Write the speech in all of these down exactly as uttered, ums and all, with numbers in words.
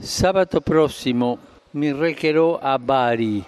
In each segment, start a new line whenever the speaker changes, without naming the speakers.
Sabato prossimo mi recherò a Bari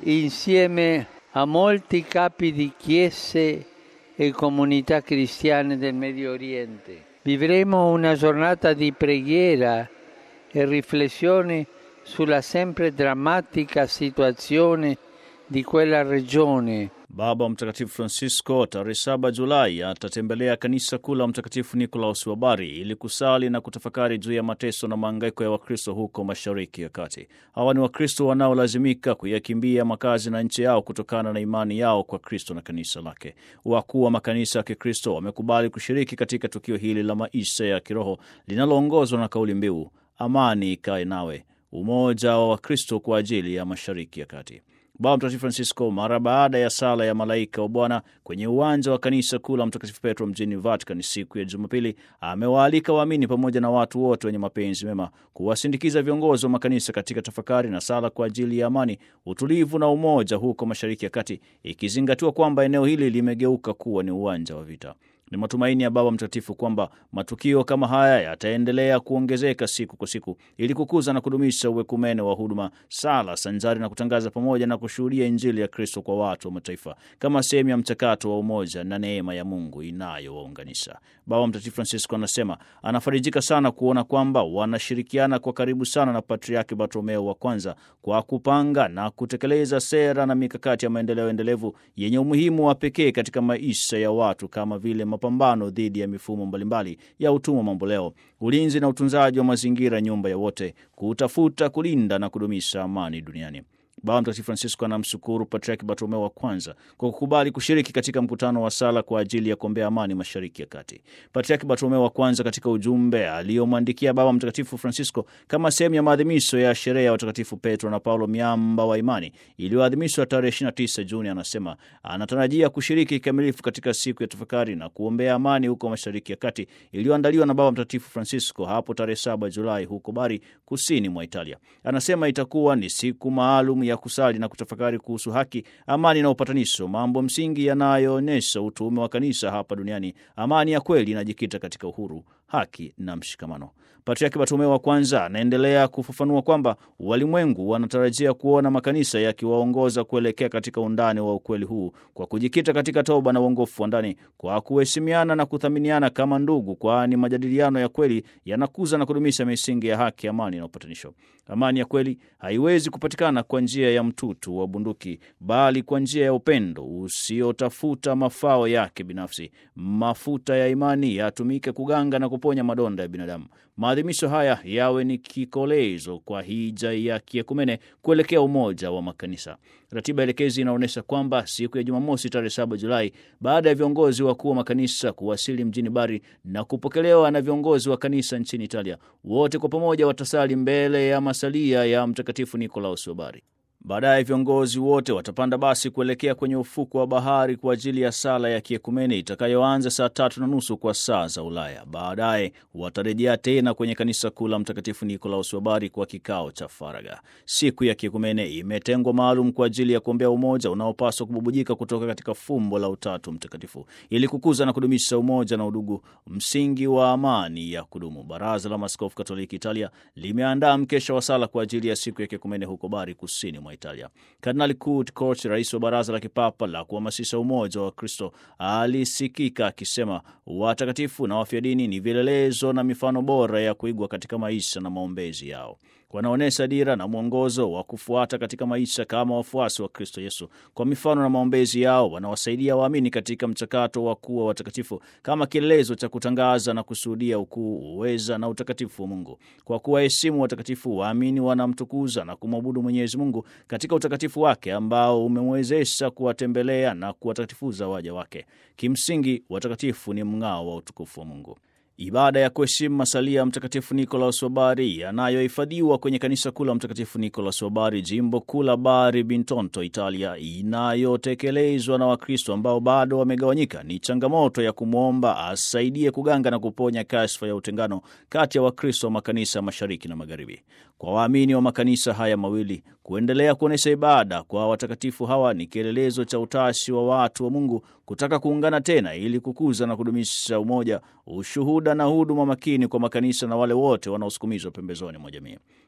insieme a molti capi di chiese e comunità cristiane del Medio Oriente. Vivremo una giornata di preghiera e riflessione sulla sempre drammatica situazione di quella regione.
Baba Mtakatifu Francisco tarehe saba Julai atatembelea kanisa kuu la Mtakatifu Nikolaus wa Bari ili kusali na kutafakari juu ya mateso na mahangaiko ya Wakristo huko Mashariki ya Kati. Hawa ni Wakristo wanaolazimika kuyakimbia makazi na nchi yao kutokana na imani yao kwa Kristo na kanisa lake. Wakuu wa makanisa ya Kikristo wamekubali kushiriki katika tukio hili la maisha ya kiroho linaloongozwa na kauli mbiu amani ikae nawe, umoja wa Wakristo kwa ajili ya Mashariki ya Kati. Baba Mtakatifu Francisco mara baada ya sala ya malaika wa Bwana kwenye uwanja wa kanisa kuu la Mtakatifu Petro mjini Vatican siku ya Jumapili amewaalika waamini pamoja na watu wote wenye mapenzi mema kuwasindikiza viongozi wa makanisa katika tafakari na sala kwa ajili ya amani, utulivu na umoja huko Mashariki ya Kati, ikizingatiwa kwamba eneo hili limegeuka kuwa ni uwanja wa vita. Ni matumaini ya Baba Mtakatifu kwamba matukio kama haya yataendelea kuongezeka siku kwa siku ili kukuza na kudumisha uwekumene wa huduma, sala sanjari na kutangaza pamoja na kushuhudia Injili ya Kristo kwa watu wa mataifa kama sehemu ya mchakato wa umoja na neema ya Mungu inayowaunganisha. Baba Mtakatifu Francisco anasema anafarijika sana kuona kwamba wanashirikiana kwa karibu sana na Patriaki Bartolomeo wa kwanza kwa kupanga na kutekeleza sera na mikakati ya maendeleo endelevu yenye umuhimu wa pekee katika maisha ya watu kama vile mapambano dhidi ya mifumo mbalimbali ya utumwa mamboleo, ulinzi na utunzaji wa mazingira, nyumba ya wote, kutafuta, kulinda na kudumisha amani duniani. Baba Mtakatifu Francisco anamshukuru Patriaki Bartolomeo wa kwanza kwa kukubali kushiriki katika mkutano wa sala kwa ajili ya kuombea amani Mashariki ya Kati. Patriaki Bartolomeo wa kwanza katika ujumbe aliyomwandikia Baba Mtakatifu Francisco kama sehemu ya maadhimisho ya sherehe ya watakatifu Petro na Paulo miamba wa imani iliyoadhimishwa tarehe ishirini na tisa Juni, anasema anatarajia kushiriki kikamilifu katika siku ya tafakari na kuombea amani huko Mashariki ya Kati iliyoandaliwa na Baba Mtakatifu Francisco hapo tarehe saba Julai huko Bari, kusini mwa Italia. Anasema itakuwa ni siku maalum ya kusali na kutafakari kuhusu haki, amani na upatanisho, mambo msingi yanayoonyesha utume wa kanisa hapa duniani. Amani ya kweli inajikita katika uhuru, haki na mshikamano. Patriaki Bartolomeo wa kwanza anaendelea kufafanua kwamba walimwengu wanatarajia kuona makanisa yakiwaongoza kuelekea katika undani wa ukweli huu kwa kujikita katika toba na uongofu wa ndani, kwa kuheshimiana na kuthaminiana kama ndugu, kwani majadiliano ya kweli yanakuza na kudumisha misingi ya haki, amani na upatanisho. Amani ya kweli haiwezi kupatikana kwa njia ya mtutu wa bunduki, bali kwa njia ya upendo usiotafuta mafao yake binafsi. Mafuta ya imani yatumike kuganga na kuponya madonda ya binadamu. Maadhimisho haya yawe ni kikolezo kwa hija ya kiekumene kuelekea umoja wa makanisa. Ratiba elekezi inaonyesha kwamba siku ya Jumamosi tarehe saba Julai, baada ya viongozi wakuu wa makanisa kuwasili mjini Bari na kupokelewa na viongozi wa kanisa nchini Italia, wote kwa pamoja watasali mbele ya masalia ya Mtakatifu Nikolaus wa Bari. Baadaye viongozi wote watapanda basi kuelekea kwenye ufuko wa bahari kwa ajili ya sala ya kiekumene itakayoanza saa tatu na nusu kwa saa za Ulaya. Baadaye watarejea tena kwenye kanisa kuu la Mtakatifu Nikolaus wa Bari kwa kikao cha faragha. Siku ya kiekumene imetengwa maalum kwa ajili ya kuombea umoja unaopaswa kububujika kutoka katika fumbo la Utatu Mtakatifu ili kukuza na kudumisha umoja na udugu, msingi wa amani ya kudumu. Baraza la Maaskofu Katoliki Italia limeandaa mkesha wa sala kwa ajili ya siku ya kiekumene huko Bari, kusini mwa Italia. Kardinali Kurt Koch, rais wa Baraza la Kipapa la kuhamasisha umoja wa Kristo, alisikika akisema watakatifu na wafia dini ni vielelezo na mifano bora ya kuigwa katika maisha na maombezi yao. Wanaonesha dira na mwongozo wa kufuata katika maisha kama wafuasi wa Kristo Yesu. Kwa mifano na maombezi yao wanawasaidia waamini katika mchakato wa kuwa watakatifu kama kielelezo cha kutangaza na kushuhudia ukuu, uweza na utakatifu wa Mungu. Kwa kuwaheshimu watakatifu, waamini wanamtukuza na kumwabudu Mwenyezi Mungu katika utakatifu wake ambao umemwezesha kuwatembelea na kuwatakatifuza waja wake. Kimsingi, watakatifu ni mng'ao wa utukufu wa Mungu. Ibada ya kuheshimu masalia ya Mtakatifu Nikolaus wa Bari yanayohifadhiwa kwenye kanisa kuu la Mtakatifu Nikolaus wa Bari, jimbo kuu la Bari Bintonto, Italia, inayotekelezwa na Wakristo ambao bado wamegawanyika, ni changamoto ya kumwomba asaidie kuganga na kuponya kashfa ya utengano kati ya Wakristo wa makanisa mashariki na magharibi. Kwa waamini wa makanisa haya mawili, kuendelea kuonesha ibada kwa watakatifu hawa ni kielelezo cha utashi wa watu wa Mungu kutaka kuungana tena ili kukuza na kudumisha umoja, ushuhuda na huduma makini kwa makanisa na wale wote wanaosukumizwa pembezoni mwa jamii.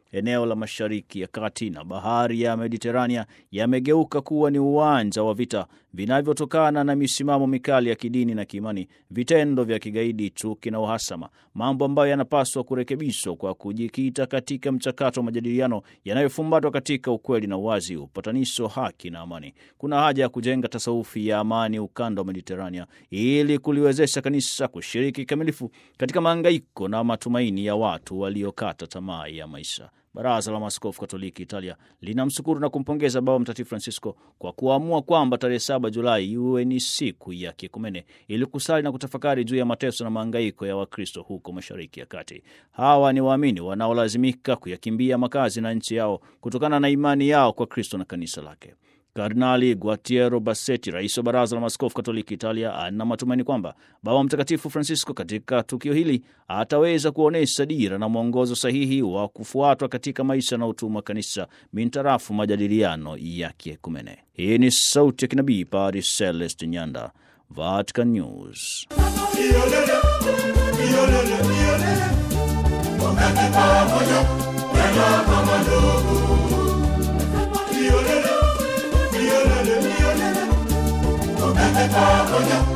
Eneo la Mashariki ya Kati na bahari ya Mediterania yamegeuka kuwa ni uwanja wa vita vinavyotokana na misimamo mikali ya kidini na kiimani, vitendo vya kigaidi, chuki na uhasama, mambo ambayo yanapaswa kurekebishwa kwa kujikita katika mchakato wa majadiliano yanayofumbatwa katika ukweli na uwazi, upatanisho, haki na amani. Kuna haja ya kujenga tasawufi ya amani ukanda wa Mediterania ili kuliwezesha kanisa kushiriki kikamilifu katika mahangaiko na matumaini ya watu waliokata tamaa ya maisha. Baraza la Maaskofu Katoliki Italia linamshukuru na kumpongeza Baba Mtakatifu Francisco kwa kuamua kwamba tarehe saba Julai iwe ni siku ya kiekumene ili kusali na kutafakari juu ya mateso na mahangaiko ya Wakristo huko Mashariki ya Kati. Hawa ni waamini wanaolazimika kuyakimbia makazi na nchi yao kutokana na imani yao kwa Kristo na kanisa lake. Kardinali Gualtiero Bassetti, rais wa Baraza la Maaskofu Katoliki Italia, ana matumaini kwamba Baba Mtakatifu Francisco katika tukio hili ataweza kuonesha dira na mwongozo sahihi wa kufuatwa katika maisha na utume wa kanisa mintarafu majadiliano ya kiekumene. Hii ni sauti ya kinabii, Padre Celeste Nyanda, Vatican News.
Pamoja